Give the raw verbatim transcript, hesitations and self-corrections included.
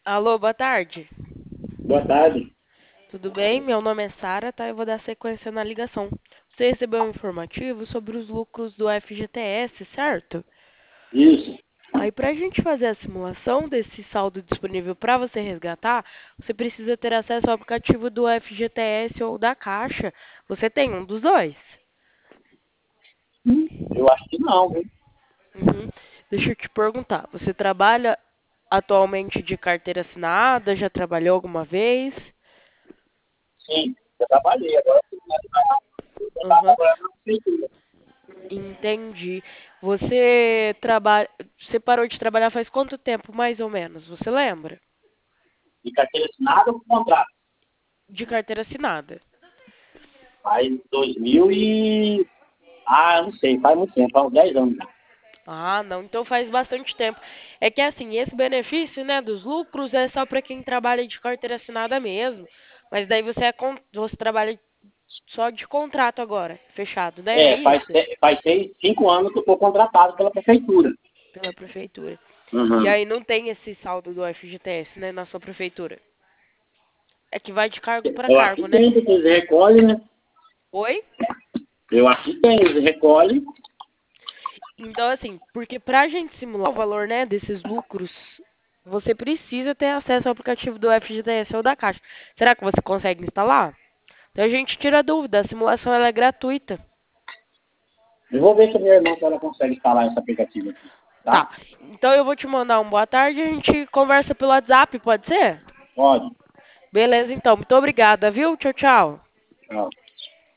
Alô, boa tarde. Boa tarde. Tudo bem? Meu nome é Sara, tá? Eu vou dar sequência na ligação. Você recebeu um informativo sobre os lucros do F G T S, certo? Isso. Aí, para a gente fazer a simulação desse saldo disponível para você resgatar, você precisa ter acesso ao aplicativo do F G T S ou da Caixa. Você tem um dos dois? Eu acho que não, viu? Uhum. Deixa eu te perguntar, você trabalha atualmente de carteira assinada? Já trabalhou alguma vez? Sim, eu trabalhei. Agora eu estava Uhum. trabalhando na prefeitura. Entendi. Você trabalha, você parou de trabalhar faz quanto tempo, mais ou menos? Você lembra? De carteira assinada ou contrato? De carteira assinada. Faz dois mil e... Ah, eu não sei, faz muito tempo, faz uns dez anos já. Ah, não, então faz bastante tempo. É que assim, esse benefício, né, dos lucros é só para quem trabalha de carteira assinada mesmo. Mas daí você é con- você trabalha só de contrato agora, fechado, né? É É, faz, isso? se- faz seis, cinco anos que eu estou contratado pela prefeitura. Pela prefeitura. E Uhum. aí não tem esse saldo do F G T S, né, na sua prefeitura. É que vai de cargo para Eu acho que cargo, né? tem, porque eles recolhem, né? Oi? Eu acho que tem, eles recolhem. Então, assim, porque para a gente simular o valor, né, desses lucros, você precisa ter acesso ao aplicativo do F G T S ou da Caixa. Será que você consegue instalar? Então a gente tira a dúvida, a simulação ela é gratuita. Eu vou ver se a minha irmã se ela consegue instalar esse aplicativo aqui, Tá. tá? Então eu vou te mandar um boa tarde e a gente conversa pelo WhatsApp, pode ser? Pode. Beleza, então. Muito obrigada, viu? Tchau, tchau. Tchau.